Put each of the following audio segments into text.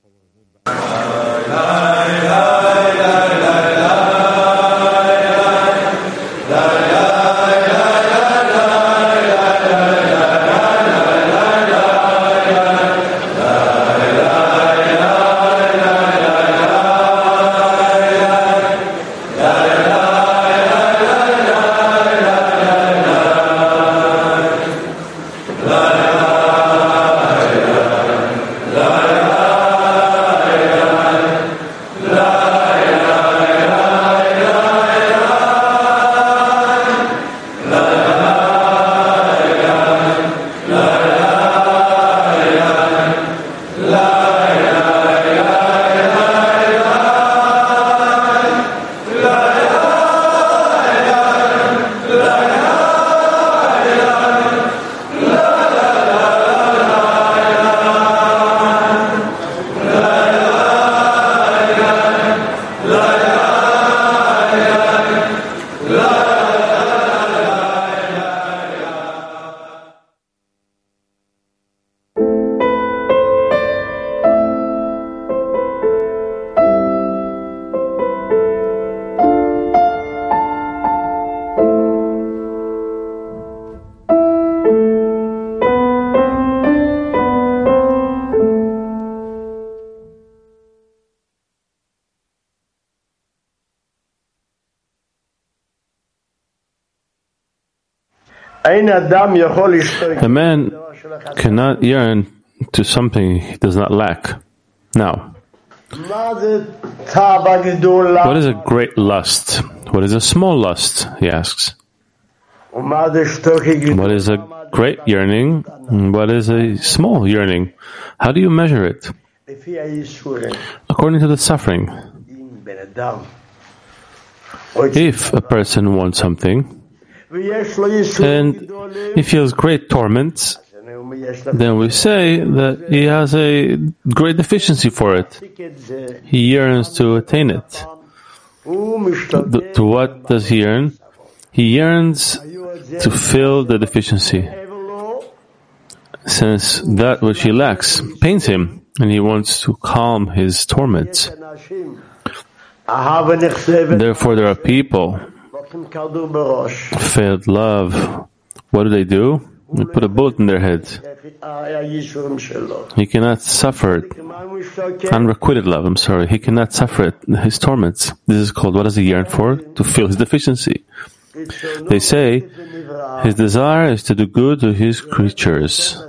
A man cannot yearn to something he does not lack. Now, what is a great lust? What is a small lust? He asks. What is a great yearning? What is a small yearning? How do you measure it? According to the suffering. If a person wants something, and he feels great torments, then we say that he has a great deficiency for it. He yearns to attain it. To what does he yearn? He yearns to fill the deficiency, since that which he lacks pains him, and he wants to calm his torments. Therefore, there are people filled love. What do? They put a bullet in their head. He cannot suffer it. Unrequited love, He cannot suffer it, his torments. This is called, what does he yearn for? To fill his deficiency. They say, his desire is to do good to his creatures.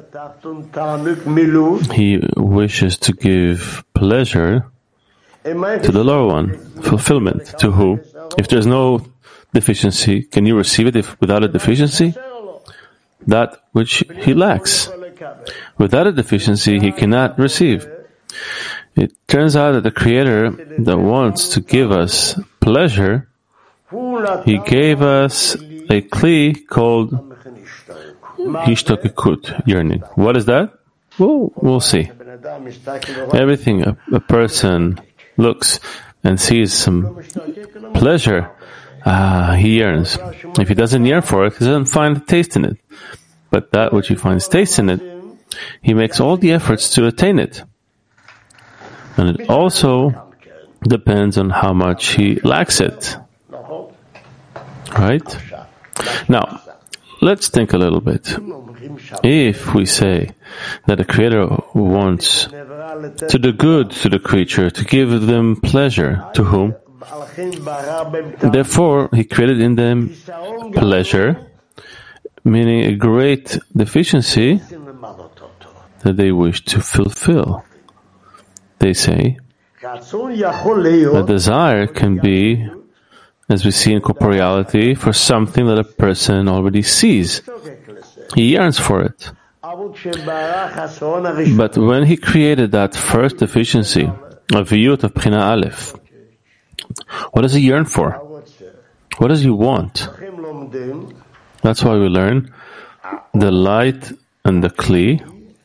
He wishes to give pleasure to the lower one, fulfillment. To who? If there's no deficiency, can you receive it without a deficiency? That which he lacks. Without a deficiency, he cannot receive. It turns out that the Creator that wants to give us pleasure, He gave us a kli called hishtokekut, yearning. What is that? Well, we'll see. Everything a person looks and sees some pleasure, he yearns. If he doesn't yearn for it, he doesn't find taste in it. But that which he finds taste in it, he makes all the efforts to attain it. And it also depends on how much he lacks it. Right? Now, let's think a little bit. If we say that the Creator wants to do good to the creature, to give them pleasure, to whom? Therefore, He created in them pleasure, meaning a great deficiency that they wish to fulfill. They say, a desire can be, as we see in corporeality, for something that a person already sees. He yearns for it. But when He created that first deficiency, of Viyut of Bchina Aleph, what does He yearn for? What does He want? That's why we learn the light and the kli,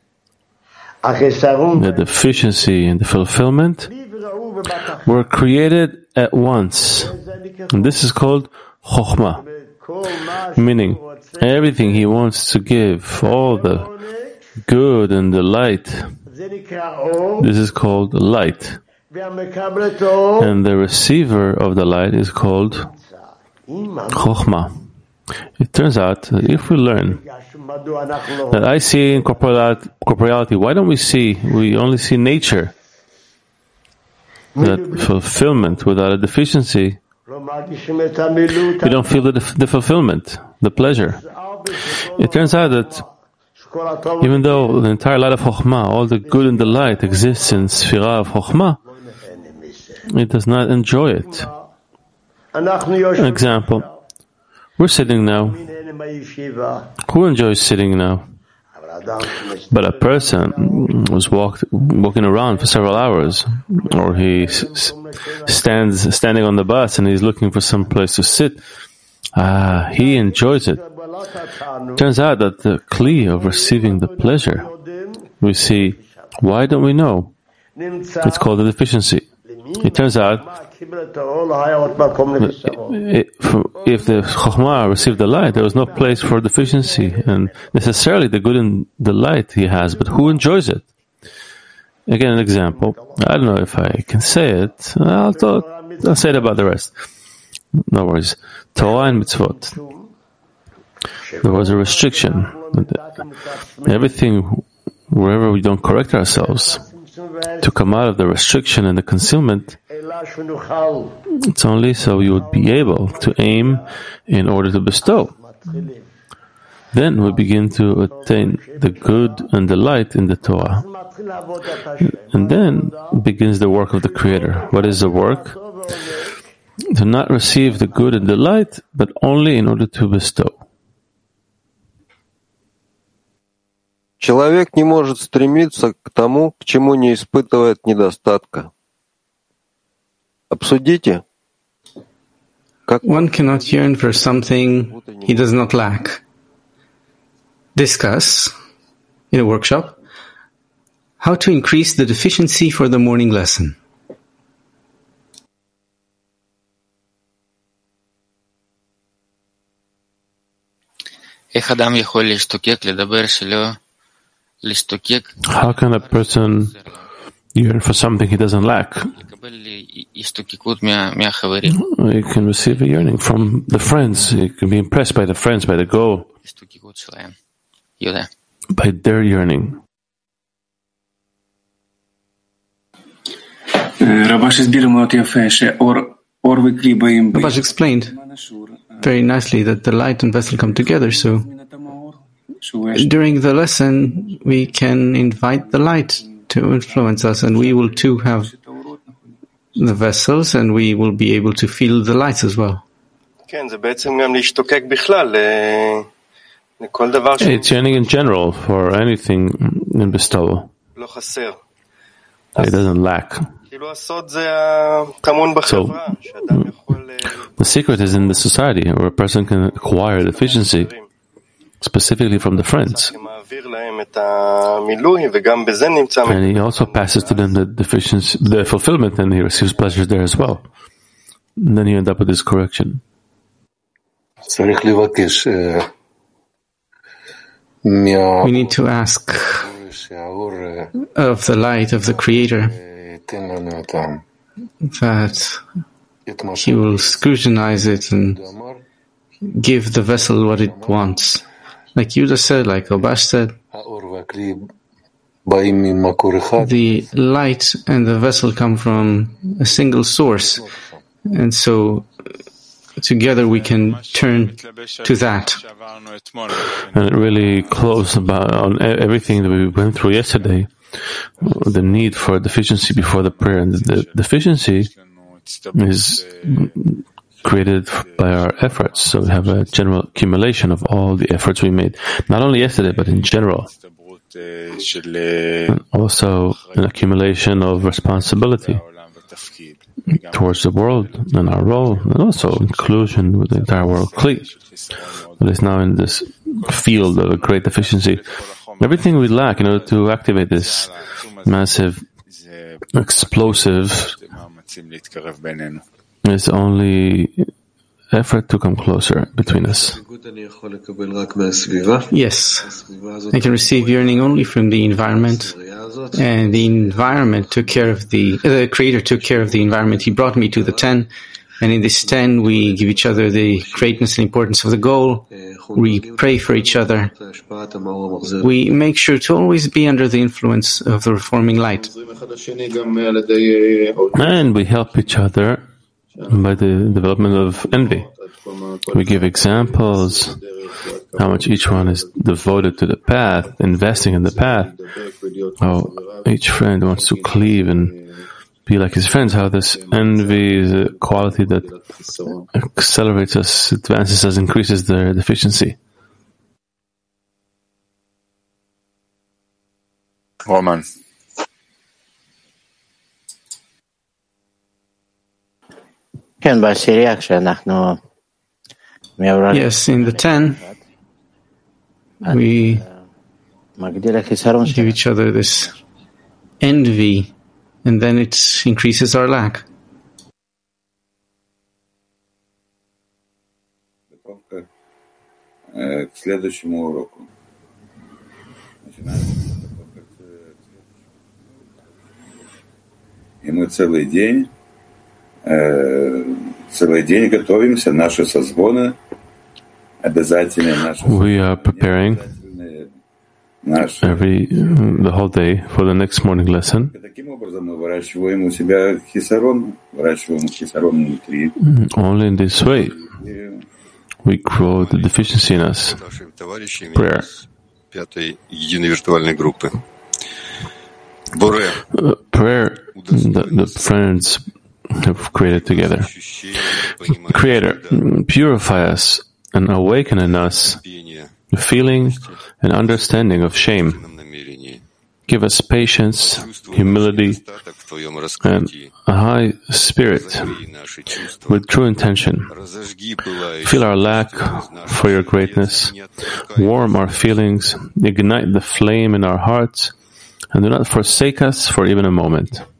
the deficiency and the fulfillment, were created at once. And this is called Chokhmah, meaning everything He wants to give, all the good and the light This is called light. And the receiver of the light is called Chokhmah. It turns out that if we learn that I see in corporeality, why don't we only see nature, that fulfillment without a deficiency, we don't feel the fulfillment, the pleasure. It turns out that even though the entire light of Chokhmah, all the good and the light exists in Sphira of Chokhmah, it does not enjoy it. An example, we're sitting now. Who enjoys sitting now? But a person who's walking around for several hours, or he standing on the bus and he's looking for some place to sit, he enjoys it. Turns out that the kli of receiving the pleasure, we see, why don't we know? It's called a deficiency. It turns out if the Chokhmah received the light, there was no place for deficiency, and necessarily the good and the light he has, but who enjoys it? Again, an example. I don't know if I can say it. I'll say it about the rest. No worries. Torah and mitzvot. There was a restriction. Everything, wherever we don't correct ourselves, to come out of the restriction and the concealment, it's only so you would be able to aim in order to bestow. Then we begin to attain the good and the light in the Torah. And then begins the work of the Creator. What is the work? To not receive the good and the light, but only in order to bestow. Человек не может стремиться к тому, к чему не испытывает недостатка. Обсудите. One cannot yearn for something he does not lack. Discuss, in a workshop, how to increase the deficiency for the morning lesson. How can a person yearn for something he doesn't lack? He can receive a yearning from the friends. He can be impressed by the friends, by the goal, by their yearning. Rabash explained very nicely that the light and vessel come together, so during the lesson we can invite the light to influence us, and we will too have the vessels, and we will be able to feel the lights as well. It's yearning in general for anything in bestowal. It doesn't lack. So, the secret is in the society, where a person can acquire deficiency, specifically from the friends. And he also passes to them the deficiency, the fulfillment, and he receives pleasure there as well. And then you end up with this correction. We need to ask of the light of the Creator that He will scrutinize it and give the vessel what it wants. Like Yudah said, like Rabash said, the light and the vessel come from a single source, and so together we can turn to that. And it really closed on everything that we went through yesterday, the need for a deficiency before the prayer. And the deficiency is created by our efforts. So we have a general accumulation of all the efforts we made, not only yesterday, but in general. And also an accumulation of responsibility towards the world and our role, and also inclusion with the entire world. Kli, that is now in this field of a great deficiency. Everything we lack in order to activate this massive, explosive, is only effort to come closer between us. Yes, I can receive yearning only from the environment, and the environment took care of the Creator took care of the environment. He brought me to the 10, and in this 10 we give each other the greatness and importance of the goal. We pray for each other. We make sure to always be under the influence of the reforming light. And we help each other by the development of envy. We give examples how much each one is devoted to the path, investing in the path, how each friend wants to cleave and be like his friends, how this envy is a quality that accelerates us, advances us, increases their deficiency. Roman. Yes, in the 10, we give each other this envy, and then it increases our lack. We are preparing the whole day for the next morning lesson. Only in this way we grow the deficiency in us. Prayer. Prayer that the friends have created together. Creator, purify us and awaken in us the feeling and understanding of shame. Give us patience, humility, and a high spirit with true intention. Feel our lack for your greatness, warm our feelings, ignite the flame in our hearts, and do not forsake us for even a moment.